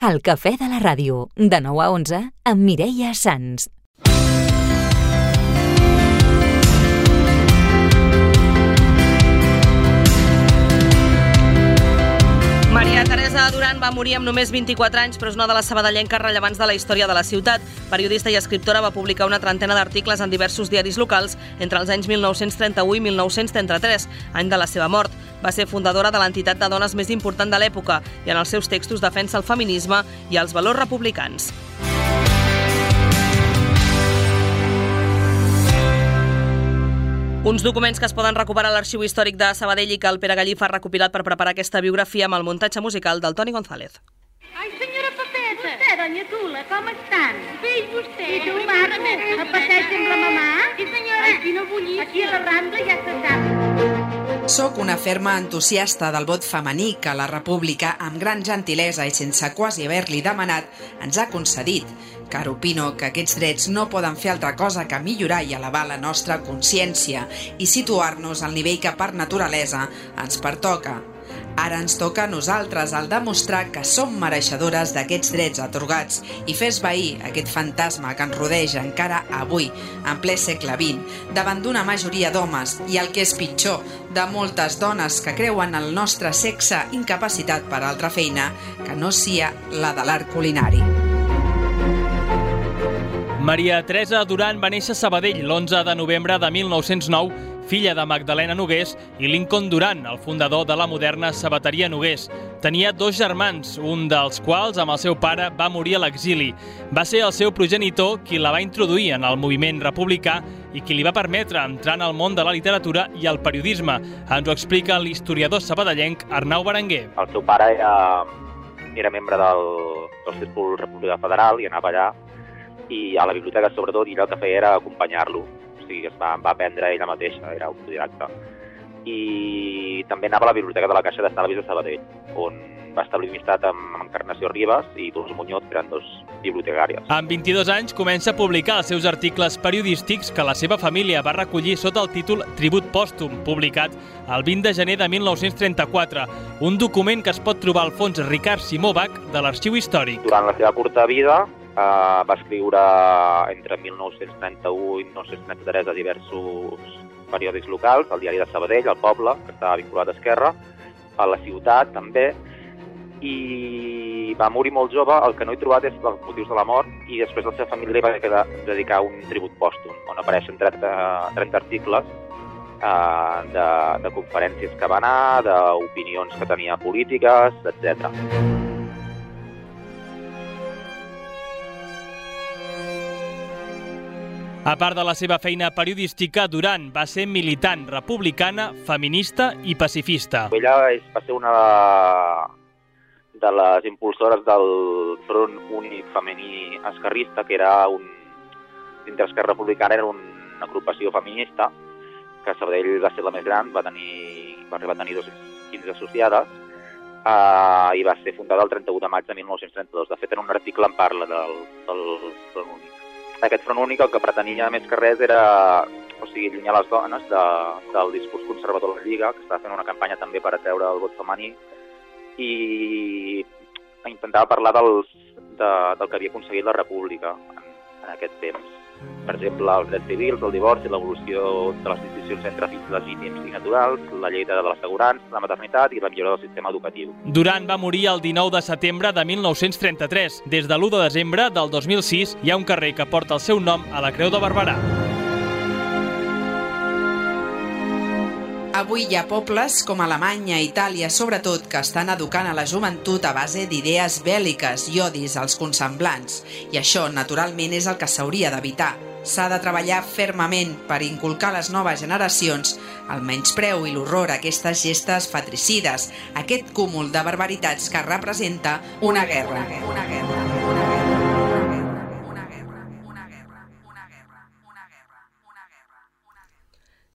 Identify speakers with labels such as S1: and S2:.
S1: El Cafè de la Ràdio, de 9 a 11, amb Mireia Sans.
S2: Maria Teresa Duran va morir amb només 24 anys, però és una de les sabadellenques rellevants de la història de la ciutat. Periodista i escriptora, va publicar una trentena d'articles en diversos diaris locals entre els anys 1931 i 1933, any de la seva mort. Va ser fundadora de l'entitat de dones més important de l'època i en els seus textos defensa el feminisme i els valors republicans. Uns documents que es poden recuperar a l'Arxiu Històric de Sabadell i que el Pere Gallif ha recopilat per preparar aquesta biografia amb el muntatge musical del Toni González.
S3: Ai, senyora Pepeta! Vostè, doña Tula, com estan? Bé, i vostè? I tu, maco? A passeig amb la mamà? Sí, senyora. Ai, quina bullicia. Aquí a la Rambla ja se sap.
S4: Soc una ferma entusiasta del vot femení que la República, amb gran gentilesa i sense quasi haver-li demanat, ens ha concedit, car opino que aquests drets no poden fer altra cosa que millorar i elevar la nostra consciència i situar-nos al nivell que per naturalesa ens pertoca. Ara ens toca a nosaltres el demostrar que som mereixedores d'aquests drets atorgats i fer esvair aquest fantasma que ens rodeja encara avui, en ple segle XX, davant d'una majoria d'homes i, el que és pitjor, de moltes dones que creuen el nostre sexe incapacitat per altra feina que no sia la de l'art culinari.
S5: Maria Teresa Duran va néixer a Sabadell l'11 de novembre de 1909, filla de Magdalena Nogués i Lincoln Duran, el fundador de la moderna sabateria Nogués. Tenia 2 germans, un dels quals, amb el seu pare, va morir a l'exili. Va ser el seu progenitor qui la va introduir en el moviment republicà i qui li va permetre entrar en el món de la literatura i el periodisme. Ens ho explica l'historiador sabadellenc Arnau Berenguer.
S6: El seu pare era membre del Círcul Republicà Federal i anava allà, i a la biblioteca, sobretot, i el que feia era acompanyar-lo. O sigui, es va aprendre ella mateixa, era autodidacta. I també anava a la biblioteca de la Caixa d'Estalvis de Sabadell, on va establir amistat amb Encarnació Ribas i Dols Muñoz, que eren 2 bibliotecàries.
S5: Amb 22 anys comença a publicar els seus articles periodístics que la seva família va recollir sota el títol Tribut Pòstum, publicat el 20 de gener de 1934, un document que es pot trobar al fons Ricard Simó Bach de l'Arxiu Històric.
S6: Durant la seva curta vida va escriure entre 1931 i 1933 a diversos periòdics locals, al Diari de Sabadell, al Poble, que estava vinculat a Esquerra, a La Ciutat també, i va morir molt jove. El que no he trobat és els motius de la mort, i després la seva família li va dedicar un tribut pòstum, on apareixen 30 articles de conferències que va anar, d'opinions que tenia polítiques, etc.
S5: A part de la seva feina periodística, Duran va ser militant republicana, feminista i pacifista.
S6: Ella va ser una de les impulsores del Front Únic Femení Esquerrista, que era dintre Esquerra Republicana era una agrupació feminista, que a Sabadell va ser la més gran, va arribar a tenir 215 associades, i va ser fundada el 31 de maig de 1932. De fet, en un article en parla del Front Únic. Aquest Front Únic el que pretenia més que res era allunyar les dones del discurs conservador de la Lliga, que estava fent una campanya també per atreure el vot femení, i intentava parlar del que havia aconseguit la República en aquest temps. Per exemple, els drets civils, el divorci, l'evolució de les distincions entre fills legítims i naturals, la llei de l'assegurança, la maternitat i la millora del sistema educatiu.
S5: Duran va morir el 19 de setembre de 1933. Des de l'1 de desembre del 2006 hi ha un carrer que porta el seu nom a la Creu de Barberà.
S4: Avui hi ha pobles com Alemanya, Itàlia, sobretot, que estan educant a la joventut a base d'idees bèl·liques i odis als consemblants. I això, naturalment, és el que s'hauria d'evitar. S'ha de treballar fermament per inculcar a les noves generacions el menyspreu i l'horror a aquestes gestes fratricides, aquest cúmul de barbaritats que representa una guerra.